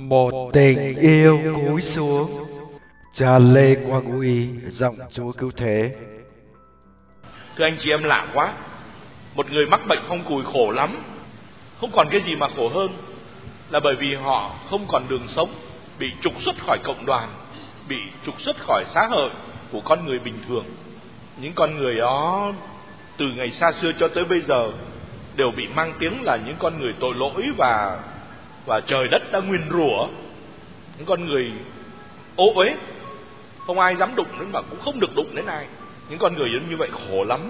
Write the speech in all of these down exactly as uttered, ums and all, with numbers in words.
Một tình yêu cúi xuống. Cha Lê Quang Uy, giọng Chúa Cứu Thế. Thưa anh chị em, lạ quá. Một người mắc bệnh phong cùi khổ lắm. Không còn cái gì mà khổ hơn là bởi vì họ không còn đường sống, bị trục xuất khỏi cộng đoàn, bị trục xuất khỏi xã hội của con người bình thường. Những con người đó từ ngày xa xưa cho tới bây giờ đều bị mang tiếng là những con người tội lỗi và và trời đất đã nguyền rủa. Những con người ô uế, không ai dám đụng đến mà cũng không được đụng đến ai. Những con người như vậy khổ lắm.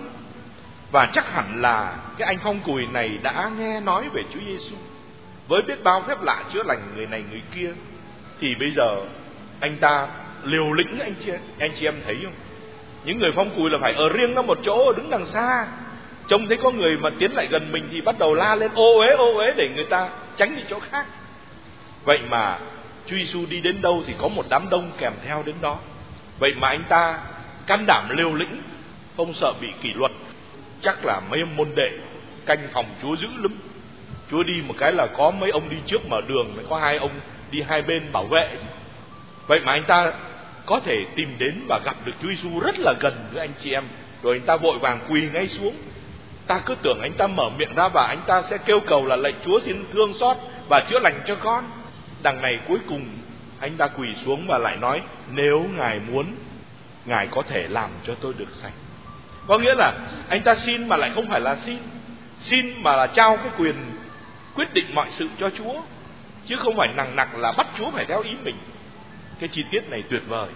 Và chắc hẳn là cái anh phong cùi này đã nghe nói về Chúa Giêsu với biết bao phép lạ chữa lành người này người kia, thì bây giờ anh ta liều lĩnh. Anh chị anh chị em thấy không? Những người phong cùi là phải ở riêng nó một chỗ, đứng đằng xa, trông thấy có người mà tiến lại gần mình thì bắt đầu la lên ô uế ô uế để người ta tránh đi chỗ khác. Vậy mà Chúa Giêsu đi đến đâu thì có một đám đông kèm theo đến đó. Vậy mà anh ta can đảm liều lĩnh, không sợ bị kỷ luật. Chắc là mấy môn đệ canh phòng Chúa dữ lắm. Chúa đi một cái là có mấy ông đi trước mở đường, có hai ông đi hai bên bảo vệ. Vậy mà anh ta có thể tìm đến và gặp được Chúa Giêsu rất là gần với anh chị em. Rồi anh ta vội vàng quỳ ngay xuống. Ta cứ tưởng anh ta mở miệng ra và anh ta sẽ kêu cầu là lạy Chúa xin thương xót và chữa lành cho con. Đằng này cuối cùng anh ta quỳ xuống và lại nói: nếu Ngài muốn, Ngài có thể làm cho tôi được sạch. Có nghĩa là anh ta xin mà lại không phải là xin. Xin mà là trao cái quyền quyết định mọi sự cho Chúa, chứ không phải nằng nặc là bắt Chúa phải theo ý mình. Cái chi tiết này tuyệt vời.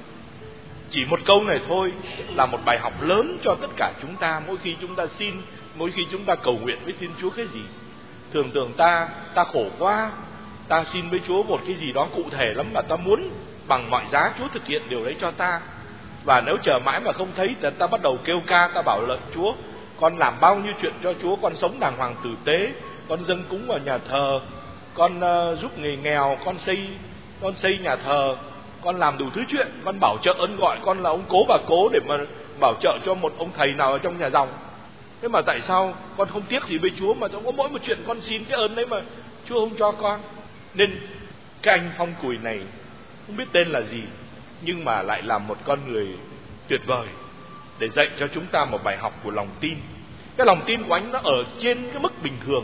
Chỉ một câu này thôi là một bài học lớn cho tất cả chúng ta. Mỗi khi chúng ta xin, mỗi khi chúng ta cầu nguyện với Thiên Chúa cái gì, thường thường ta ta khổ quá, ta xin với Chúa một cái gì đó cụ thể lắm, mà ta muốn bằng mọi giá Chúa thực hiện điều đấy cho ta. Và nếu chờ mãi mà không thấy thì ta bắt đầu kêu ca, ta bảo lợi Chúa, con làm bao nhiêu chuyện cho Chúa, con sống đàng hoàng tử tế, con dâng cúng vào nhà thờ, con uh, giúp người nghèo, con xây con xây nhà thờ, con làm đủ thứ chuyện, con bảo trợ ơn gọi, con là ông cố bà cố để mà bảo trợ cho một ông thầy nào ở trong nhà dòng. Thế mà tại sao con không tiếc gì với Chúa, mà có mỗi một chuyện con xin cái ơn đấy mà Chúa không cho con? Nên cái anh phong cùi này không biết tên là gì, nhưng mà lại là một con người tuyệt vời để dạy cho chúng ta một bài học của lòng tin. Cái lòng tin của anh nó ở trên cái mức bình thường.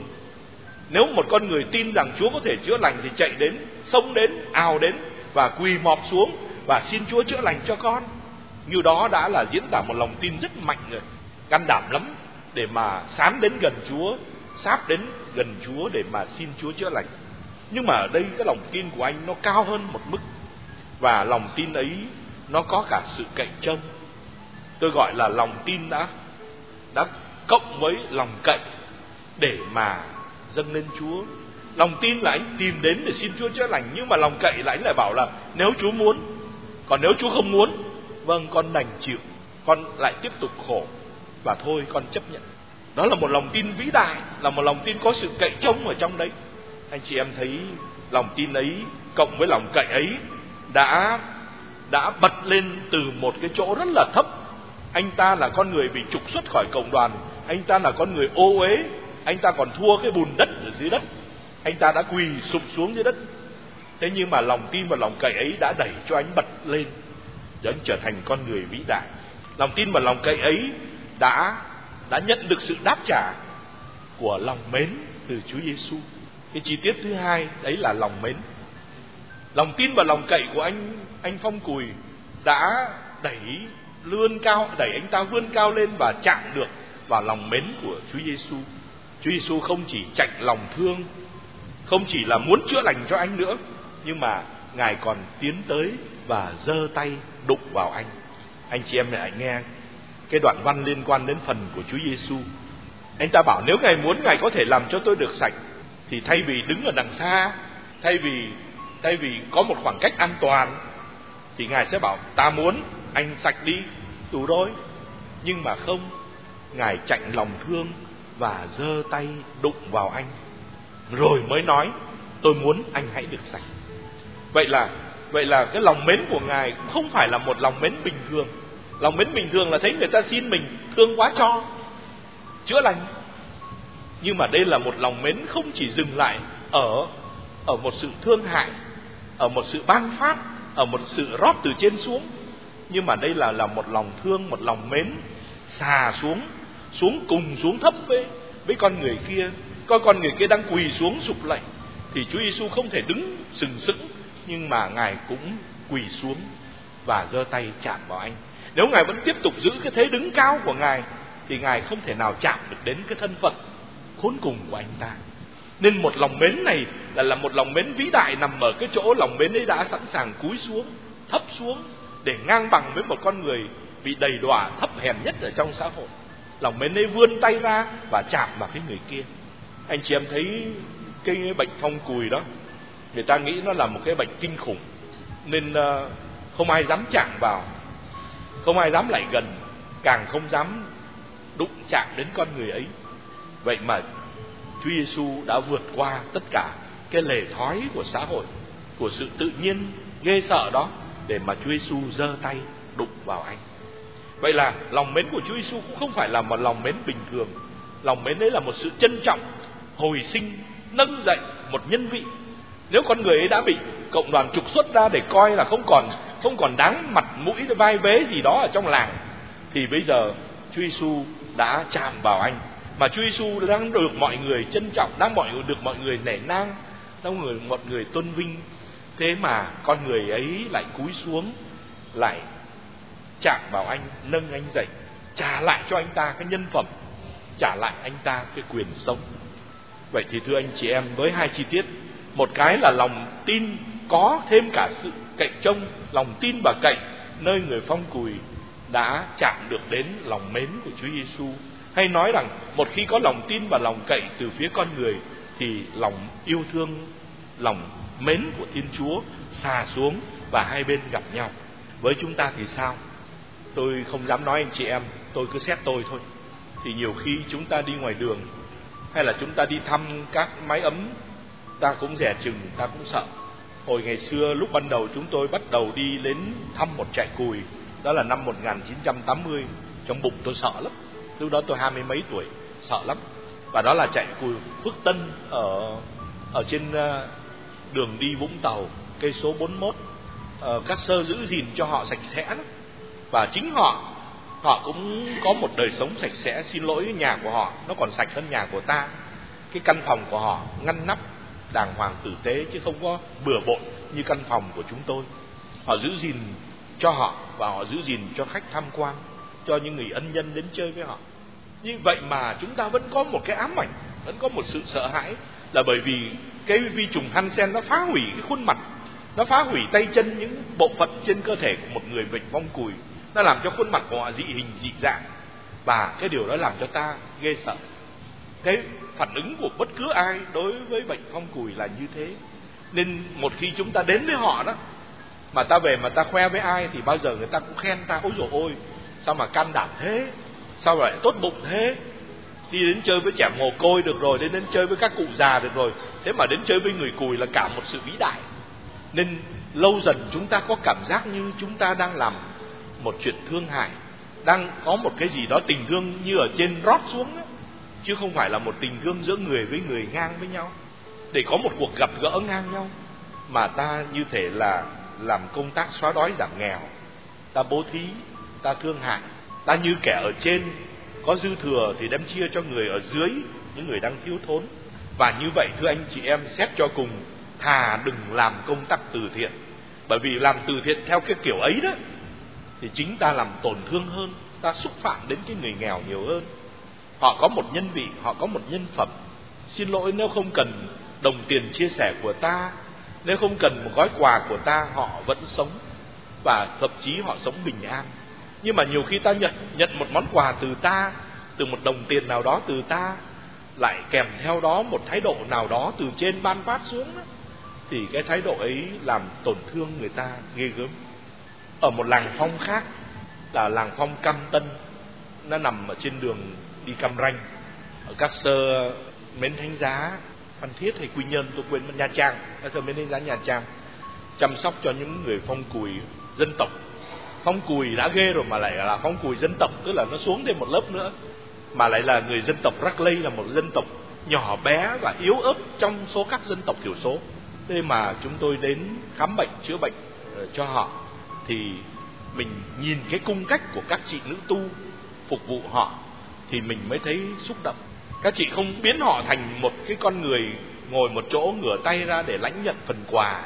Nếu một con người tin rằng Chúa có thể chữa lành thì chạy đến, xông đến, ào đến và quỳ mọp xuống và xin Chúa chữa lành cho con. Như đó đã là diễn tả một lòng tin rất mạnh rồi, can đảm lắm để mà sán đến gần Chúa, sáp đến gần Chúa để mà xin Chúa chữa lành. Nhưng mà ở đây cái lòng tin của anh nó cao hơn một mức, và lòng tin ấy nó có cả sự cậy trông. Tôi gọi là lòng tin đã đã cộng với lòng cậy để mà dâng lên Chúa. Lòng tin là anh tìm đến để xin Chúa chữa lành, nhưng mà lòng cậy là anh lại bảo là nếu Chúa muốn. Còn nếu Chúa không muốn, vâng, con đành chịu, con lại tiếp tục khổ và thôi con chấp nhận. Đó là một lòng tin vĩ đại, là một lòng tin có sự cậy trông ở trong đấy. Anh chị em thấy lòng tin ấy cộng với lòng cậy ấy đã đã bật lên từ một cái chỗ rất là thấp. Anh ta là con người bị trục xuất khỏi cộng đoàn, anh ta là con người ô uế, anh ta còn thua cái bùn đất ở dưới đất, anh ta đã quỳ sụp xuống dưới đất. Thế nhưng mà lòng tin và lòng cậy ấy đã đẩy cho anh bật lên để anh trở thành con người vĩ đại. Lòng tin và lòng cậy ấy đã đã nhận được sự đáp trả của lòng mến từ Chúa Giêsu. Cái chi tiết thứ hai đấy là lòng mến. Lòng tin và lòng cậy của anh anh phong cùi đã đẩy lươn cao, đẩy anh ta vươn cao lên và chạm được vào lòng mến của Chúa Giêsu. Chúa Giêsu không chỉ chạnh lòng thương, không chỉ là muốn chữa lành cho anh nữa, nhưng mà Ngài còn tiến tới và giơ tay đụng vào anh. Anh chị em lại nghe cái đoạn văn liên quan đến phần của Chúa Giêsu. Anh ta bảo nếu Ngài muốn, Ngài có thể làm cho tôi được sạch. Thì thay vì đứng ở đằng xa, thay vì thay vì có một khoảng cách an toàn, thì Ngài sẽ bảo ta muốn, anh sạch đi, đủ rồi. Nhưng mà không, Ngài chạnh lòng thương và giơ tay đụng vào anh, rồi mới nói tôi muốn anh hãy được sạch. Vậy là vậy là cái lòng mến của Ngài không phải là một lòng mến bình thường. Lòng mến bình thường là thấy người ta xin mình, thương quá cho, chữa lành. Nhưng mà đây là một lòng mến không chỉ dừng lại ở ở một sự thương hại, ở một sự ban phát, ở một sự rót từ trên xuống. Nhưng mà đây là là một lòng thương, một lòng mến xà xuống, xuống cùng xuống thấp với với con người kia. Coi con người kia đang quỳ xuống sụp lạy thì Chúa Giêsu không thể đứng sừng sững, nhưng mà Ngài cũng quỳ xuống và giơ tay chạm vào anh. Nếu Ngài vẫn tiếp tục giữ cái thế đứng cao của Ngài thì Ngài không thể nào chạm được đến cái thân phận khốn cùng của anh ta. Nên một lòng mến này là là một lòng mến vĩ đại, nằm ở cái chỗ lòng mến ấy đã sẵn sàng cúi xuống, thấp xuống để ngang bằng với một con người bị đầy đọa thấp hèn nhất ở trong xã hội. Lòng mến ấy vươn tay ra và chạm vào cái người kia. Anh chị em thấy cái bệnh phong cùi đó, người ta nghĩ nó là một cái bệnh kinh khủng, nên uh, không ai dám chạm vào, không ai dám lại gần, càng không dám đụng chạm đến con người ấy. Vậy mà Chúa Giêsu đã vượt qua tất cả cái lề thói của xã hội, của sự tự nhiên ghê sợ đó, để mà Chúa Giêsu giơ tay đụng vào anh. Vậy là lòng mến của Chúa Giêsu cũng không phải là một lòng mến bình thường. Lòng mến đấy là một sự trân trọng, hồi sinh, nâng dậy một nhân vị. Nếu con người ấy đã bị cộng đoàn trục xuất ra để coi là không còn không còn đáng mặt mũi vai vế gì đó ở trong làng, thì bây giờ Chúa Giêsu đã chạm vào anh, mà Chúa Giêsu đang được mọi người trân trọng, đang mọi được mọi người nể nang, đang người mọi người tôn vinh. Thế mà con người ấy lại cúi xuống, lại chạm vào anh, nâng anh dậy, trả lại cho anh ta cái nhân phẩm, trả lại anh ta cái quyền sống. Vậy thì thưa anh chị em, với hai chi tiết, một cái là lòng tin có thêm cả sự cậy trông, lòng tin và cậy, nơi người phong cùi đã chạm được đến lòng mến của Chúa Giêsu. Hay nói rằng một khi có lòng tin và lòng cậy từ phía con người thì lòng yêu thương, lòng mến của Thiên Chúa xà xuống và hai bên gặp nhau. Với chúng ta thì sao? Tôi không dám nói anh chị em, tôi cứ xét tôi thôi. Thì nhiều khi chúng ta đi ngoài đường, hay là chúng ta đi thăm các mái ấm, ta cũng dè chừng, ta cũng sợ. Hồi ngày xưa lúc ban đầu chúng tôi bắt đầu đi đến thăm một trại cùi, đó là năm một nghìn chín trăm tám mươi. Trong bụng tôi sợ lắm, lúc đó tôi hai mươi mấy tuổi, sợ lắm. Và đó là trại cùi Phước Tân ở ở trên đường đi Vũng Tàu, cây số bốn mươi mốt. Ờ, các sơ giữ gìn cho họ sạch sẽ lắm. Và chính họ họ cũng có một đời sống sạch sẽ. Xin lỗi, nhà của họ nó còn sạch hơn nhà của ta. Cái căn phòng của họ ngăn nắp đàng hoàng tử tế, chứ không có bừa bộn như căn phòng của chúng tôi. Họ giữ gìn cho họ và họ giữ gìn cho khách tham quan, cho những người ân nhân đến chơi với họ. Như vậy mà chúng ta vẫn có một cái ám ảnh, vẫn có một sự sợ hãi, là bởi vì cái vi trùng Hansen nó phá hủy cái khuôn mặt, nó phá hủy tay chân, những bộ phận trên cơ thể của một người bệnh phong cùi. Nó làm cho khuôn mặt của họ dị hình dị dạng, và cái điều đó làm cho ta ghê sợ. Cái phản ứng của bất cứ ai đối với bệnh phong cùi là như thế. Nên một khi chúng ta đến với họ đó, mà ta về mà ta khoe với ai thì bao giờ người ta cũng khen ta: ôi dồi ôi, sao mà can đảm thế, sao lại tốt bụng thế, đi đến chơi với trẻ mồ côi được rồi, đến đến chơi với các cụ già được rồi, thế mà đến chơi với người cùi là cả một sự vĩ đại. Nên lâu dần chúng ta có cảm giác như chúng ta đang làm một chuyện thương hại, đang có một cái gì đó tình thương như ở trên rót xuống đó, chứ không phải là một tình thương giữa người với người ngang với nhau, để có một cuộc gặp gỡ ngang nhau. Mà ta như thể là làm công tác xóa đói giảm nghèo, ta bố thí, ta thương hại, ta như kẻ ở trên có dư thừa thì đem chia cho người ở dưới, những người đang thiếu thốn. Và như vậy thưa anh chị em, xét cho cùng, thà đừng làm công tác từ thiện. Bởi vì làm từ thiện theo cái kiểu ấy đó thì chính ta làm tổn thương hơn, ta xúc phạm đến cái người nghèo nhiều hơn. Họ có một nhân vị, họ có một nhân phẩm. Xin lỗi, nếu không cần đồng tiền chia sẻ của ta, nếu không cần một gói quà của ta, họ vẫn sống, và thậm chí họ sống bình an. Nhưng mà nhiều khi ta nhận nhận một món quà từ ta, từ một đồng tiền nào đó từ ta, lại kèm theo đó một thái độ nào đó từ trên ban phát xuống đó, thì cái thái độ ấy làm tổn thương người ta ghê gớm. Ở một làng phong khác là làng phong Cam Tân, nó nằm ở trên đường đi Cam Ranh, ở các sơ Mến Thánh Giá, Phan Thiết hay Quy Nhơn, tôi quên mất, Nha Trang, các sơ Mến Thánh Giá Nha Trang, chăm sóc cho những người phong cùi dân tộc. Phong cùi đã ghê rồi mà lại là phong cùi dân tộc, tức là nó xuống thêm một lớp nữa, mà lại là người dân tộc Rắc Lây, là một dân tộc nhỏ bé và yếu ớt trong số các dân tộc thiểu số. Thế mà chúng tôi đến khám bệnh, chữa bệnh cho họ thì mình nhìn cái cung cách của các chị nữ tu phục vụ họ thì mình mới thấy xúc động. Các chị không biến họ thành một cái con người ngồi một chỗ ngửa tay ra để lãnh nhận phần quà,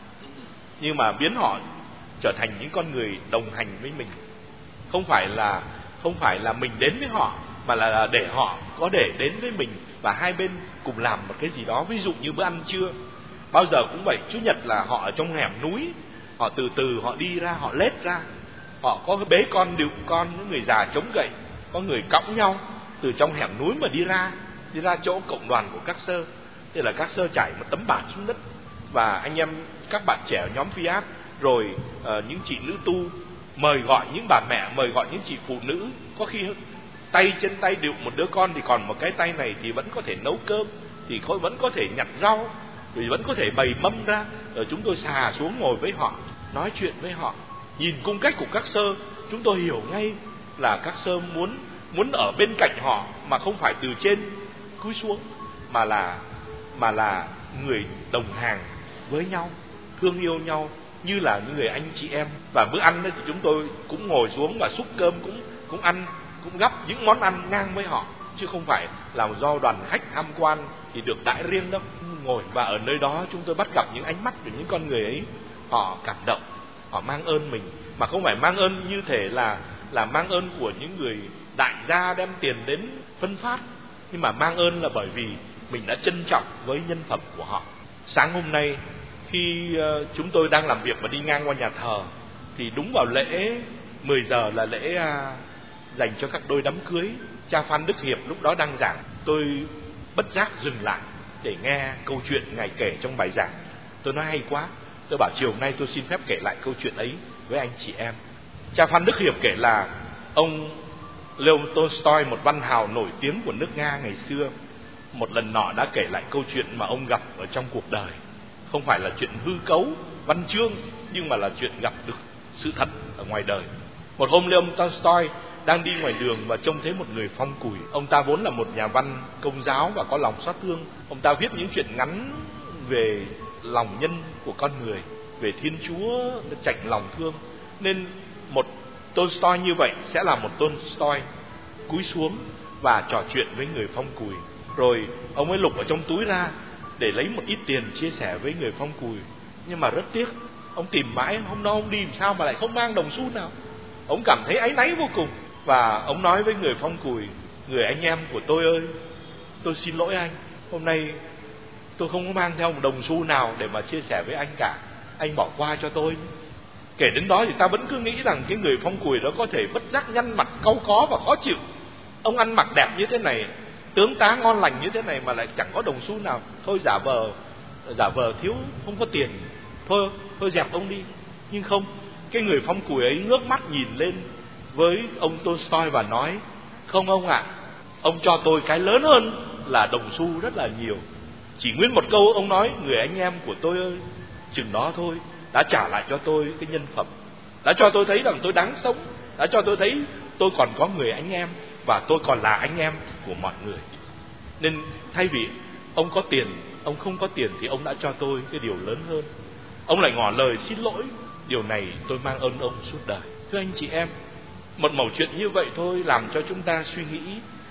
nhưng mà biến họ trở thành những con người đồng hành với mình. Không phải là không phải là mình đến với họ, mà là để họ có để đến với mình và hai bên cùng làm một cái gì đó. Ví dụ như bữa ăn trưa, bao giờ cũng vậy. Chủ nhật là họ ở trong hẻm núi, họ từ từ họ đi ra, họ lết ra, họ có bế con điệu con, những người già chống gậy, có người cõng nhau từ trong hẻm núi mà đi ra, đi ra chỗ cộng đoàn của các sơ. Thế là các sơ trải một tấm bạt xuống đất, và anh em các bạn trẻ ở nhóm phi áp, rồi uh, những chị nữ tu mời gọi những bà mẹ, mời gọi những chị phụ nữ, có khi tay trên tay điệu một đứa con thì còn một cái tay này thì vẫn có thể nấu cơm, thì vẫn có thể nhặt rau, thì vẫn có thể bày mâm ra. Rồi chúng tôi xà xuống ngồi với họ, nói chuyện với họ, nhìn cung cách của các sơ, chúng tôi hiểu ngay là các sơ muốn muốn ở bên cạnh họ, mà không phải từ trên cúi xuống, mà là mà là người đồng hàng với nhau, thương yêu nhau như là những người anh chị em. Và bữa ăn thì chúng tôi cũng ngồi xuống và xúc cơm, cũng cũng ăn, cũng gắp những món ăn ngang với họ, chứ không phải là do đoàn khách tham quan thì được đãi riêng đâu. Ngồi và ở nơi đó chúng tôi bắt gặp những ánh mắt của những con người ấy, họ cảm động, họ mang ơn mình, mà không phải mang ơn như thể là là mang ơn của những người đại gia đem tiền đến phân phát, nhưng mà mang ơn là bởi vì mình đã trân trọng với nhân phẩm của họ. Sáng hôm nay khi uh, chúng tôi đang làm việc và đi ngang qua nhà thờ, thì đúng vào lễ mười giờ là lễ uh, dành cho các đôi đám cưới. Cha Phan Đức Hiệp lúc đó đang giảng, tôi bất giác dừng lại để nghe câu chuyện Ngài kể trong bài giảng. Tôi nói hay quá, tôi bảo chiều nay tôi xin phép kể lại câu chuyện ấy với anh chị em. Cha Phan Đức Hiệp kể là ông Leo Tolstoy, một văn hào nổi tiếng của nước Nga ngày xưa, một lần nọ đã kể lại câu chuyện mà ông gặp ở trong cuộc đời. Không phải là chuyện hư cấu, văn chương, nhưng mà là chuyện gặp được sự thật ở ngoài đời. Một hôm Leo Tolstoy đang đi ngoài đường và trông thấy một người phong cùi. Ông ta vốn là một nhà văn công giáo và có lòng xót thương. Ông ta viết những chuyện ngắn về lòng nhân của con người, về Thiên Chúa chạnh lòng thương. Nên một Tolstoy như vậy sẽ là một Tolstoy cúi xuống và trò chuyện với người phong cùi. Rồi ông ấy lục ở trong túi ra để lấy một ít tiền chia sẻ với người phong cùi. Nhưng mà rất tiếc, ông tìm mãi, hôm đó ông đi làm sao mà lại không mang đồng xu nào. Ông cảm thấy áy náy vô cùng. Và ông nói với người phong cùi: người anh em của tôi ơi, tôi xin lỗi anh, hôm nay tôi không có mang theo một đồng xu nào để mà chia sẻ với anh cả, anh bỏ qua cho tôi. Kể đến đó thì ta vẫn cứ nghĩ rằng cái người phong cùi đó có thể bất giác nhăn mặt cau có và khó chịu. Ông ăn mặc đẹp như thế này, tướng tá ngon lành như thế này mà lại chẳng có đồng xu nào. Thôi giả vờ giả vờ thiếu, không có tiền, thôi thôi dẹp ông đi. Nhưng không, cái người phong cùi ấy ngước mắt nhìn lên với ông Tolstoy và nói: không ông ạ, à, ông cho tôi cái lớn hơn là đồng xu rất là nhiều. Chỉ nguyên một câu ông nói: người anh em của tôi ơi, chừng đó thôi đã trả lại cho tôi cái nhân phẩm, đã cho tôi thấy rằng tôi đáng sống, đã cho tôi thấy tôi còn có người anh em và tôi còn là anh em của mọi người. Nên thay vì ông có tiền, ông không có tiền thì ông đã cho tôi cái điều lớn hơn. Ông lại ngỏ lời xin lỗi, điều này tôi mang ơn ông suốt đời. Thưa anh chị em, một mẩu chuyện như vậy thôi làm cho chúng ta suy nghĩ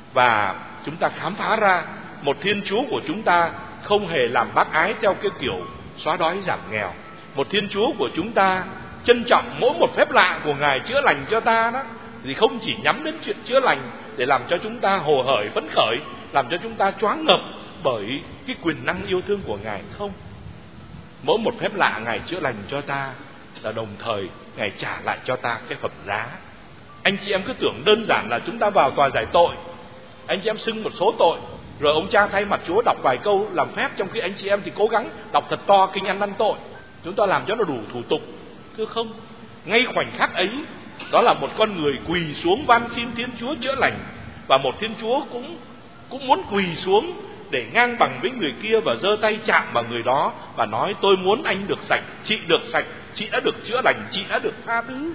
và chúng ta khám phá ra một Thiên Chúa của chúng ta không hề làm bác ái theo cái kiểu xóa đói giảm nghèo. Một Thiên Chúa của chúng ta trân trọng mỗi một phép lạ của Ngài chữa lành cho ta đó, thì không chỉ nhắm đến chuyện chữa lành để làm cho chúng ta hồ hởi phấn khởi, làm cho chúng ta choáng ngợp bởi cái quyền năng yêu thương của Ngài. Không, mỗi một phép lạ Ngài chữa lành cho ta là đồng thời Ngài trả lại cho ta cái phẩm giá. Anh chị em cứ tưởng đơn giản là chúng ta vào tòa giải tội, anh chị em xưng một số tội, rồi ông cha thay mặt Chúa đọc vài câu làm phép, trong khi anh chị em thì cố gắng đọc thật to kinh ăn năn tội. Chúng ta làm cho nó đủ thủ tục. Cứ không, ngay khoảnh khắc ấy, đó là một con người quỳ xuống van xin Thiên Chúa chữa lành, và một Thiên Chúa cũng cũng muốn quỳ xuống để ngang bằng với người kia và giơ tay chạm vào người đó và nói: tôi muốn anh được sạch, chị được sạch, chị đã được chữa lành, chị đã được tha thứ.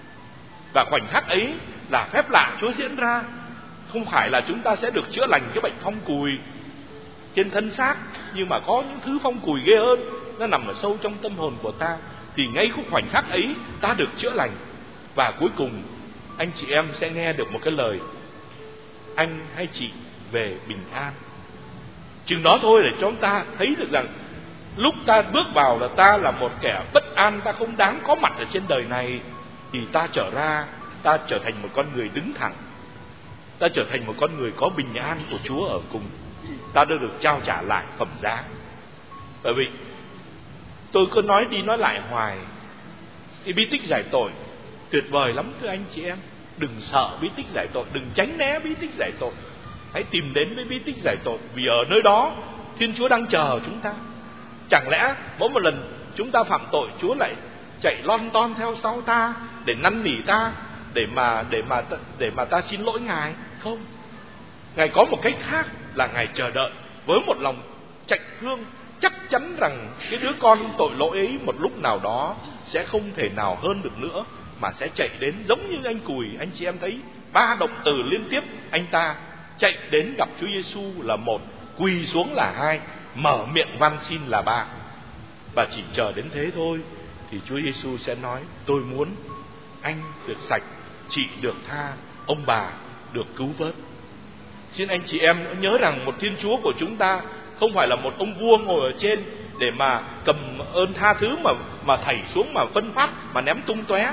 Và khoảnh khắc ấy là phép lạ Chúa diễn ra. Không phải là chúng ta sẽ được chữa lành cái bệnh phong cùi trên thân xác, nhưng mà có những thứ phong cùi ghê hơn, nó nằm ở sâu trong tâm hồn của ta, thì ngay khúc khoảnh khắc ấy ta được chữa lành. Và cuối cùng anh chị em sẽ nghe được một cái lời: anh hay chị về bình an. Chừng đó thôi để cho chúng ta thấy được rằng lúc ta bước vào là ta là một kẻ bất an, ta không đáng có mặt ở trên đời này, thì ta trở ra, ta trở thành một con người đứng thẳng, ta trở thành một con người có bình an của Chúa ở cùng, ta đã được trao trả lại phẩm giá. Bởi vì tôi cứ nói đi nói lại hoài, thì bí tích giải tội tuyệt vời lắm thưa anh chị em. Đừng sợ bí tích giải tội, đừng tránh né bí tích giải tội, hãy tìm đến với bí tích giải tội, vì ở nơi đó Thiên Chúa đang chờ chúng ta. Chẳng lẽ mỗi một lần chúng ta phạm tội, Chúa lại chạy lon ton theo sau ta để năn nỉ ta, để mà để mà để mà ta xin lỗi Ngài? Không. Ngài có một cách khác là Ngài chờ đợi với một lòng chạy thương, chắc chắn rằng cái đứa con tội lỗi ấy một lúc nào đó sẽ không thể nào hơn được nữa, mà sẽ chạy đến giống như anh Cùi. Anh chị em thấy ba động từ liên tiếp, anh ta chạy đến gặp Chúa Giêsu là một, quỳ xuống là hai, mở miệng van xin là ba. Và chỉ chờ đến thế thôi thì Chúa Giêsu sẽ nói: tôi muốn anh được sạch, chị được tha, ông bà được cứu vớt. Xin anh chị em nhớ rằng một Thiên Chúa của chúng ta không phải là một ông vua ngồi ở trên để mà cầm ơn tha thứ mà mà thảy xuống, mà phân phát, mà ném tung tóe.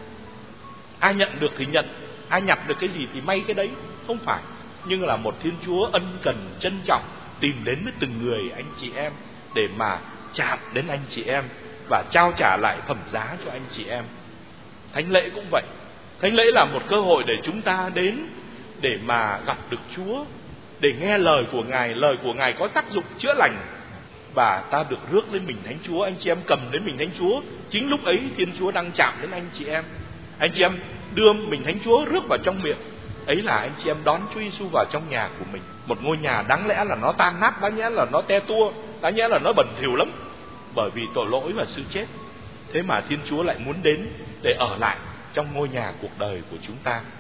Ai nhận được thì nhận, ai nhặt được cái gì thì may cái đấy. Không phải, nhưng là một Thiên Chúa ân cần, trân trọng, tìm đến với từng người anh chị em để mà chạm đến anh chị em và trao trả lại phẩm giá cho anh chị em. Thánh lễ cũng vậy. Thánh lễ là một cơ hội để chúng ta đến để mà gặp được Chúa, để nghe lời của Ngài. Lời của Ngài có tác dụng chữa lành, và ta được rước lên mình Thánh Chúa. Anh chị em cầm đến mình Thánh Chúa, chính lúc ấy Thiên Chúa đang chạm đến anh chị em. Anh chị em đưa mình Thánh Chúa rước vào trong miệng, ấy là anh chị em đón Chúa Giêsu vào trong nhà của mình. Một ngôi nhà đáng lẽ là nó tan nát, đáng lẽ là nó te tua, đáng lẽ là nó bẩn thỉu lắm, bởi vì tội lỗi và sự chết. Thế mà Thiên Chúa lại muốn đến để ở lại trong ngôi nhà cuộc đời của chúng ta.